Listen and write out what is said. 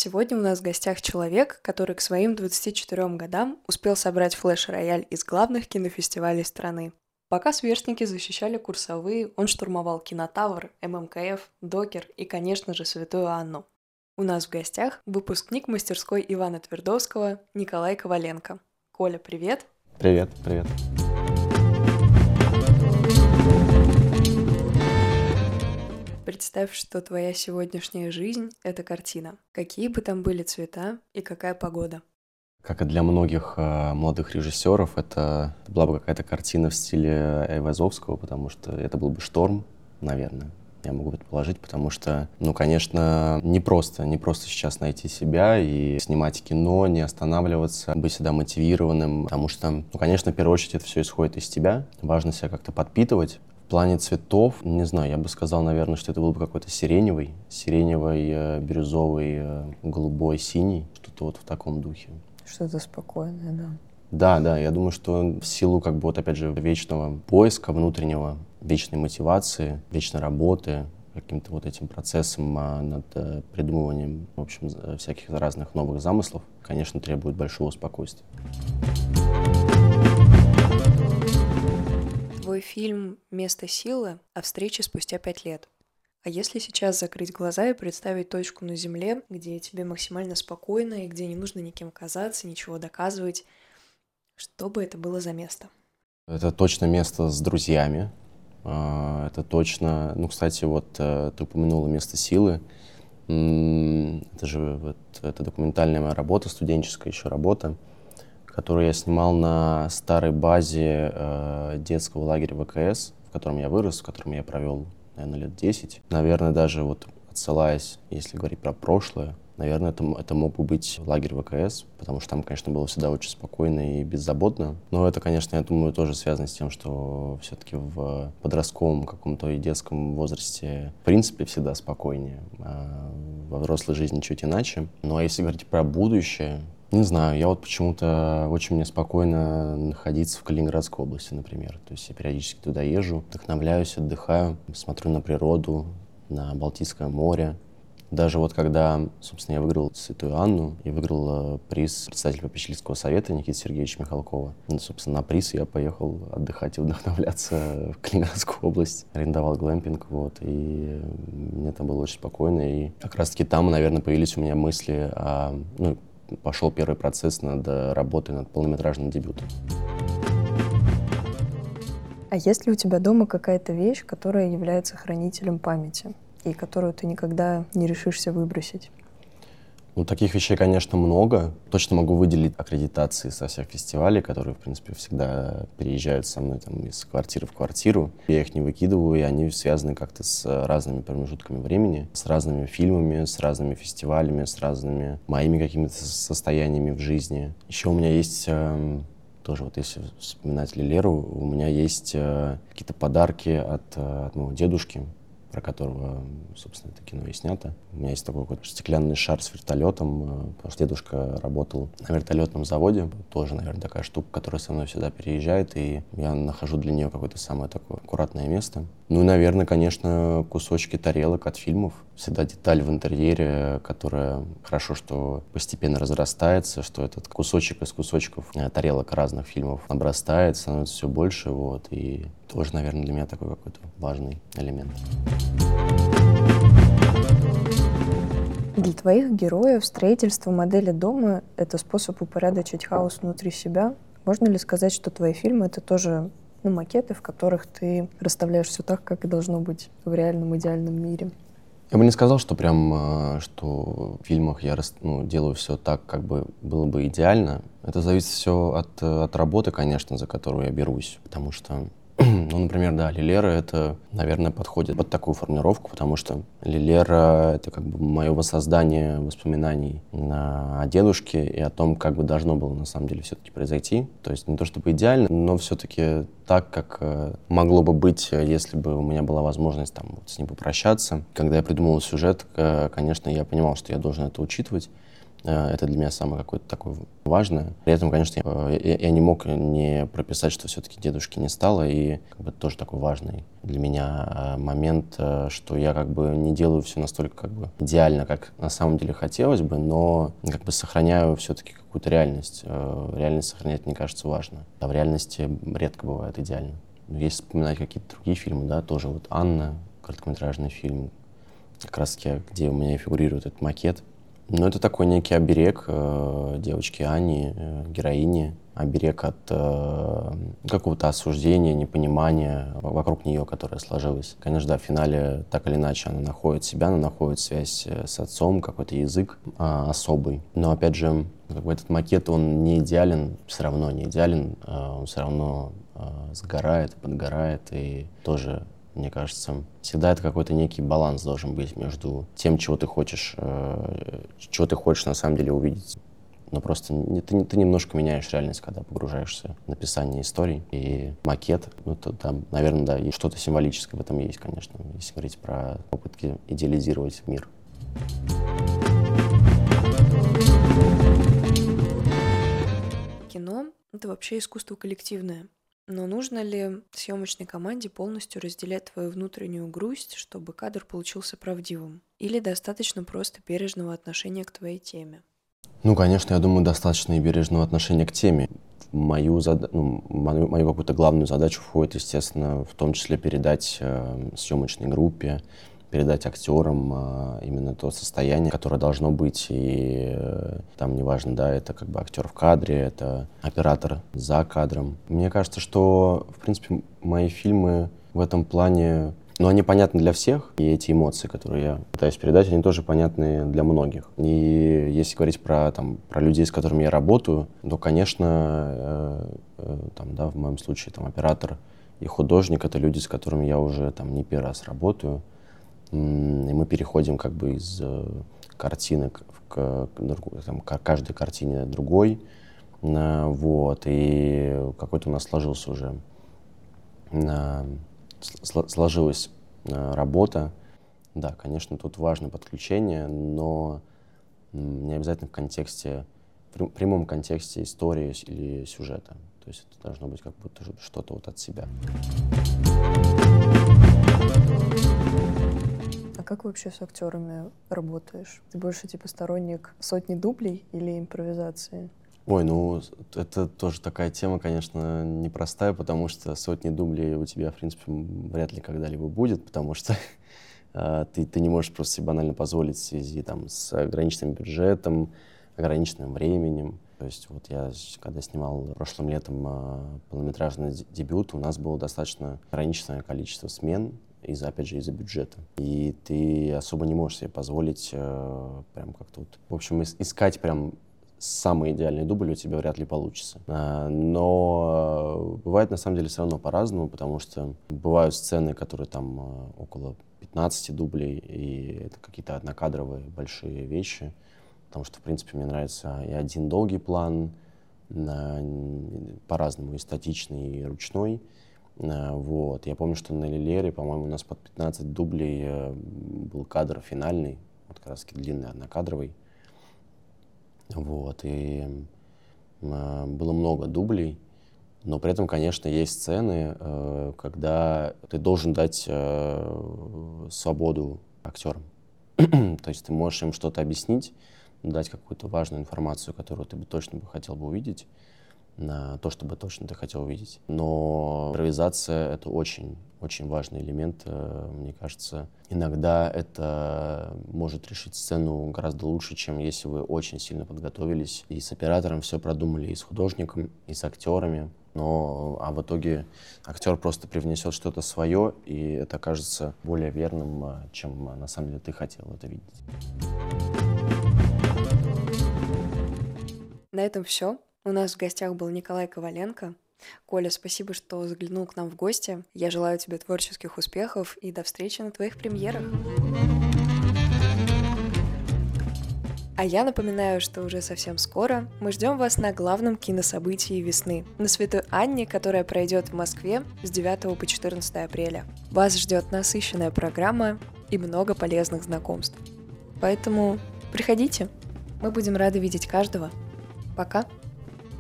Сегодня у нас в гостях человек, который к своим 24 годам успел собрать флеш-рояль из главных кинофестивалей страны. Пока сверстники защищали курсовые, он штурмовал Кинотавр, ММКФ, Докер и, конечно же, Святую Анну. У нас в гостях выпускник мастерской Ивана Твердовского Николай Коваленко. Коля, привет! Привет, привет. Представь, что твоя сегодняшняя жизнь — это картина. Какие бы там были цвета и какая погода? Как и для многих молодых режиссеров, это была бы какая-то картина в стиле Айвазовского, потому что это был бы «Шторм», наверное. Я могу предположить, потому что, конечно, не просто сейчас найти себя и снимать кино, не останавливаться, быть всегда мотивированным, потому что, конечно, в первую очередь это все исходит из тебя, важно себя как-то подпитывать. В плане цветов, не знаю, я бы сказал, наверное, что это был бы какой-то сиреневый, бирюзовый, голубой, синий, что-то вот в таком духе. Что-то спокойное, да. Да, я думаю, что в силу, опять же, вечного поиска внутреннего, вечной мотивации, вечной работы, каким-то вот этим процессом над придумыванием, в общем, всяких разных новых замыслов, конечно, требует большого спокойствия. Твой фильм «Место силы» о встрече спустя 5 лет. А если сейчас закрыть глаза и представить точку на Земле, где тебе максимально спокойно и где не нужно никем казаться, ничего доказывать, что бы это было за место? Это точно место с друзьями. Это точно... кстати, ты упомянула «Место силы». Это же это документальная моя работа, студенческая еще работа, которую я снимал на старой базе детского лагеря ВКС, в котором я вырос, в котором я провел, наверное, лет 10. Наверное, даже отсылаясь, если говорить про прошлое, наверное, это мог бы быть лагерь ВКС, потому что там, конечно, было всегда очень спокойно и беззаботно. Но это, конечно, я думаю, тоже связано с тем, что все-таки в подростковом каком-то и детском возрасте в принципе всегда спокойнее, а во взрослой жизни чуть иначе. Ну а если говорить про будущее, не знаю, я почему-то очень мне спокойно находиться в Калининградской области, например. То есть я периодически туда езжу, вдохновляюсь, отдыхаю, смотрю на природу, на Балтийское море. Даже когда, собственно, я выиграл Святую Анну и выиграл приз председателя попечительского совета Никиты Сергеевича Михалкова. Собственно, на приз я поехал отдыхать и вдохновляться в Калининградскую область. Арендовал глэмпинг, и мне там было очень спокойно. И как раз-таки там, наверное, появились у меня мысли пошел первый процесс над работой над полнометражным дебютом. А есть ли у тебя дома какая-то вещь, которая является хранителем памяти и которую ты никогда не решишься выбросить? Таких вещей, конечно, много. Точно могу выделить аккредитации со всех фестивалей, которые, в принципе, всегда переезжают со мной из квартиры в квартиру. Я их не выкидываю, и они связаны как-то с разными промежутками времени, с разными фильмами, с разными фестивалями, с разными моими какими-то состояниями в жизни. Еще у меня есть... Тоже если вспоминать Лилеру, у меня есть какие-то подарки от моего дедушки, про которого, собственно, это кино и снято. У меня есть такой какой-то стеклянный шар с вертолетом, потому что дедушка работал на вертолетном заводе. Тоже, наверное, такая штука, которая со мной всегда переезжает, и я нахожу для нее какое-то самое такое аккуратное место. И, наверное, конечно, кусочки тарелок от фильмов. Всегда деталь в интерьере, которая хорошо, что постепенно разрастается, что этот кусочек из кусочков тарелок разных фильмов обрастает, становится все больше, и тоже, наверное, для меня такой какой-то важный элемент. Для твоих героев строительство модели дома — это способ упорядочить хаос внутри себя. Можно ли сказать, что твои фильмы — это тоже макеты, в которых ты расставляешь все так, как и должно быть в реальном идеальном мире? Я бы не сказал, что что в фильмах я делаю все так, как бы было бы идеально. Это зависит все от работы, конечно, за которую я берусь, потому что например, да, Лилера — это, наверное, подходит под такую формулировку, потому что Лилера — это мое воссоздание воспоминаний о дедушке и о том, как бы должно было на самом деле все-таки произойти. То есть не то чтобы идеально, но все-таки так, как могло бы быть, если бы у меня была возможность с ним попрощаться. Когда я придумывал сюжет, конечно, я понимал, что я должен это учитывать. Это для меня самое какое-то такое важное. При этом, конечно, я не мог не прописать, что все-таки дедушки не стало, и как бы тоже такой важный для меня момент, что я как бы не делаю все настолько как бы идеально, как на самом деле хотелось бы, но как бы сохраняю все-таки какую-то реальность. Реальность сохранять, мне кажется, важно. А в реальности редко бывает идеально. Если вспоминать какие-то другие фильмы, да, тоже вот «Анна», короткометражный фильм, как раз таки, где у меня фигурирует этот макет. Но это такой некий оберег девочки Ани, героини, оберег от какого-то осуждения, непонимания вокруг нее, которое сложилось. Конечно, да, в финале так или иначе она находит себя, она находит связь с отцом, какой-то язык особый. Но опять же, как бы этот макет, он не идеален, все равно не идеален, он все равно сгорает, подгорает, и тоже, мне кажется, всегда это какой-то некий баланс должен быть между тем, чего ты хочешь на самом деле увидеть. Но просто ты немножко меняешь реальность, когда погружаешься в написание историй. И макет, ну, то там, наверное, да, и что-то символическое в этом есть, конечно, если говорить про попытки идеализировать мир. Кино — это вообще искусство коллективное. Но нужно ли съемочной команде полностью разделять твою внутреннюю грусть, чтобы кадр получился правдивым? Или достаточно просто бережного отношения к твоей теме? Ну, конечно, я думаю, достаточно и бережного отношения к теме. В мою какую-то главную задачу входит, естественно, в том числе передать съемочной группе, передать актерам именно то состояние, которое должно быть. И там неважно, да, это как бы актер в кадре, это оператор за кадром. Мне кажется, что, в принципе, мои фильмы в этом плане, ну, они понятны для всех, и эти эмоции, которые я пытаюсь передать, они тоже понятны для многих. И если говорить про людей, с которыми я работаю, то, конечно, в моем случае оператор и художник — это люди, с которыми я уже не первый раз работаю. И мы переходим как бы из картинок к каждой картине другой. Вот. И какой-то у нас сложился уже сложилась работа. Да, конечно, тут важно подключение, но не обязательно в прямом контексте истории или сюжета. То есть это должно быть как будто что-то вот от себя. А как вообще с актерами работаешь? Ты больше сторонник сотни дублей или импровизации? Ой, ну это тоже такая тема, конечно, непростая, потому что сотни дублей у тебя, в принципе, вряд ли когда-либо будет, потому что ты не можешь просто себе банально позволить в связи с ограниченным бюджетом, ограниченным временем. То есть вот я, когда снимал прошлым летом полнометражный дебют, у нас было достаточно ограниченное количество смен, опять же, из-за бюджета. И ты особо не можешь себе позволить прям как-то вот... В общем, искать прям самый идеальный дубль у тебя вряд ли получится. Но бывает, на самом деле, все равно по-разному, потому что бывают сцены, которые около 15 дублей, и это какие-то однокадровые большие вещи, потому что, в принципе, мне нравится и один долгий план, по-разному, и статичный, и ручной. Вот. Я помню, что на «Лилере», по-моему, у нас под 15 дублей был кадр финальный, вот как раз длинный, однокадровый. Вот. И было много дублей, но при этом, конечно, есть сцены, когда ты должен дать свободу актерам. То есть ты можешь им что-то объяснить, дать какую-то важную информацию, которую ты бы точно хотел бы увидеть, то, что бы точно ты хотел увидеть. Но импровизация — это очень, очень важный элемент. Мне кажется, иногда это может решить сцену гораздо лучше, чем если вы очень сильно подготовились и с оператором все продумали, и с художником, и с актерами. А в итоге актер просто привнесет что-то свое, и это кажется более верным, чем на самом деле ты хотел это видеть. На этом все. У нас в гостях был Николай Коваленко. Коля, спасибо, что заглянул к нам в гости. Я желаю тебе творческих успехов и до встречи на твоих премьерах. А я напоминаю, что уже совсем скоро мы ждем вас на главном кинособытии весны, на Святой Анне, которая пройдет в Москве с 9 по 14 апреля. Вас ждет насыщенная программа и много полезных знакомств. Поэтому приходите, Мы будем рады видеть каждого. Пока!